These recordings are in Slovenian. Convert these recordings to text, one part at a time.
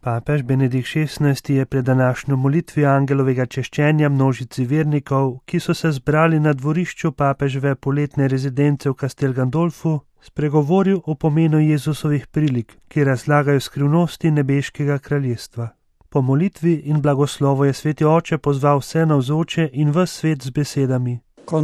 Papež Benedikt XVI je pred današnjo molitvijo angelovega češčenja množici vernikov, ki so se zbrali na dvorišču papeževe poletne rezidence v Castel Gandolfu, spregovoril o pomenu Jezusovih prilik, ki razlagajo skrivnosti nebeškega kraljestva. Po molitvi in blagoslovu je sveti oče pozval vse navzoče in ves svet z besedami: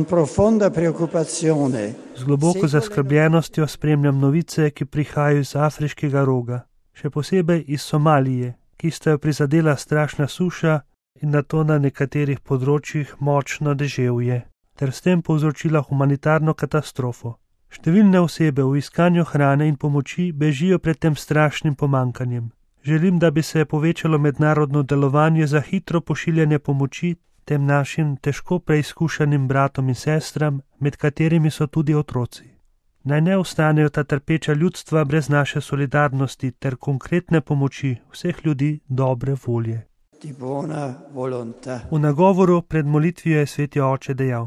Z globoko zaskrbljenostjo spremljam novice, ki prihajajo iz afriškega roga, še posebej iz Somalije, ki sta jo prizadela strašna suša in nato na nekaterih področjih močno deževje, ter s tem povzročila humanitarno katastrofo. Številne osebe v iskanju hrane in pomoči bežijo pred tem strašnim pomankanjem. Želim, da bi se povečalo mednarodno delovanje za hitro pošiljanje pomoči tem našim težko preizkušanim bratom in sestram, med katerimi so tudi otroci. Naj ne ostanejo ta trpeča ljudstva brez naše solidarnosti ter konkretne pomoči vseh ljudi dobre volje. V nagovoru pred molitvijo je sveti oče dejal: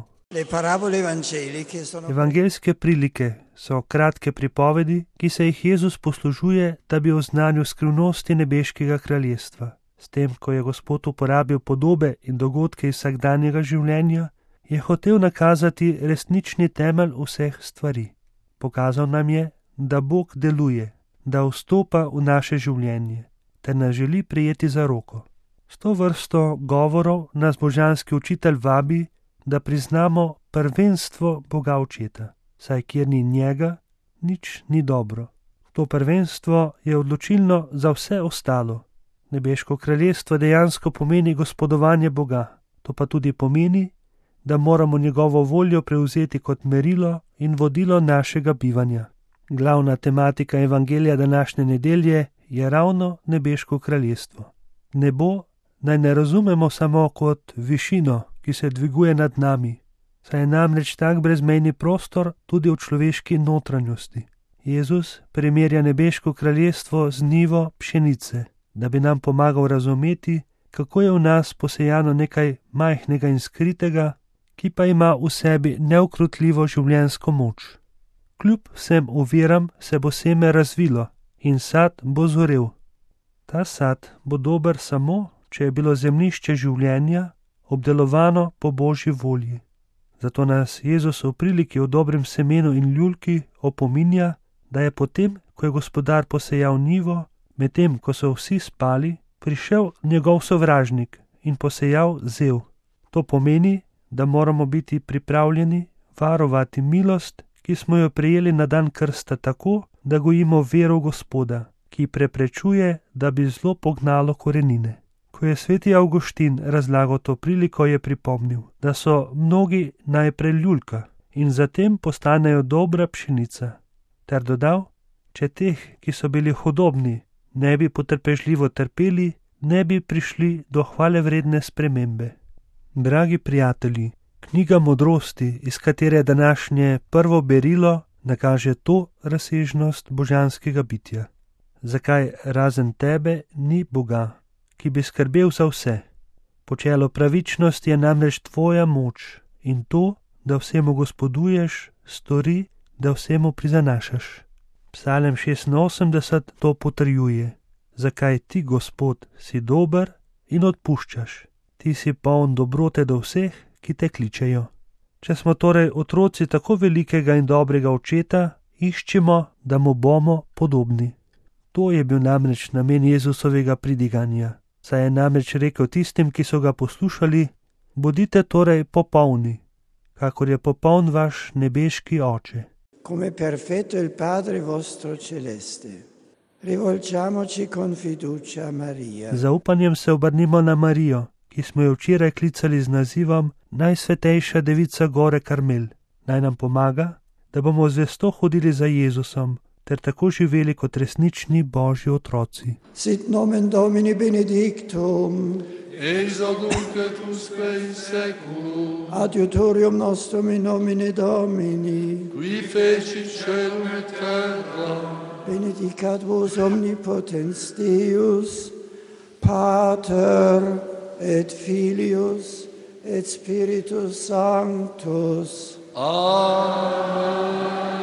Evangeljske prilike so kratke pripovedi, ki se jih Jezus poslužuje, da bi oznanil skrivnosti nebeškega kraljestva. S tem, ko je Gospod uporabil podobe in dogodke iz vsakdanjega življenja, je hotel nakazati resnični temelj vseh stvari. Pokazal nam je, da Bog deluje, da vstopa v naše življenje, ter nas želi prijeti za roko. S to vrsto govorov nas božanski učitelj vabi, da priznamo prvenstvo Boga Očeta, saj kjer ni njega, nič ni dobro. To prvenstvo je odločilno za vse ostalo. Nebeško kraljestvo dejansko pomeni gospodovanje Boga, to pa tudi pomeni, da moramo njegovo voljo prevzeti kot merilo in vodilo našega bivanja. Glavna tematika evangelija današnje nedelje je ravno nebeško kraljestvo. Nebo naj ne razumemo samo kot višino, ki se dviguje nad nami, saj je namreč tak brezmejni prostor tudi v človeški notranjosti. Jezus primerja nebeško kraljestvo z njivo pšenice, da bi nam pomagal razumeti, kako je v nas posejano nekaj majhnega in skritega, ki pa ima v sebi neukrotljivo življenjsko moč. Kljub vsem oviram se bo seme razvilo in sad bo zorel. Ta sad bo dober samo, če je bilo zemljišče življenja obdelovano po Božji volji. Zato nas Jezus v priliki o dobrem semenu in ljulki opominja, da je potem, ko je Gospodar posejal njivo, medtem ko so vsi spali, prišel njegov sovražnik in posejal zel. To pomeni, da moramo biti pripravljeni varovati milost, ki smo jo prejeli na dan krsta tako, da gojimo vero v Gospoda, ki preprečuje, da bi zlo pognalo korenine. Ko je sveti Avguštin razlagal to priliko, je pripomnil, da so mnogi najprej ljulka in zatem postanejo dobra pšenica, ter dodal, če teh, ki so bili hudobni, ne bi potrpežljivo trpeli, ne bi prišli do hvalevredne spremembe. Dragi prijatelji, knjiga modrosti, iz katere je današnje prvo berilo, nakaže to razsežnost božanskega bitja. Zakaj razen tebe ni Boga, ki bi skrbel za vse? Počelo pravičnosti je namreč tvoja moč in to, da vsemu gospoduješ, stori, da vsemu prizanašaš. Psalem 86 to potrjuje. Zakaj ti, Gospod, si dober in odpuščaš? Ti si poln dobrote do vseh, ki te kličejo. Če smo torej otroci tako velikega in dobrega Očeta, iščemo, da mu bomo podobni. To je bil namreč namen Jezusovega pridiganja. Saj je namreč rekel tistim, ki so ga poslušali: bodite torej popolni, kakor je popoln vaš nebeški Oče. Come perfetto il Padre vostro celeste. Rivolgiamoci con fiducia a Maria. Zaupanjem se obrnimo na Marijo, ki smo jo včeraj klicali z nazivom Najsvetejša devica gore Karmel. Naj nam pomaga, da bomo zvesto hodili za Jezusom, ter tako živeli kot resnični Božji otroci. Sit nomen Domini benedictum. Ex hoc nunc et usque in seculum. Adiutorium nostrum in nomine Domini. Qui fecit caelum et terra. Benedicat vos omnipotens Deus, Pater et Filius et Spiritus Sanctus. Amen.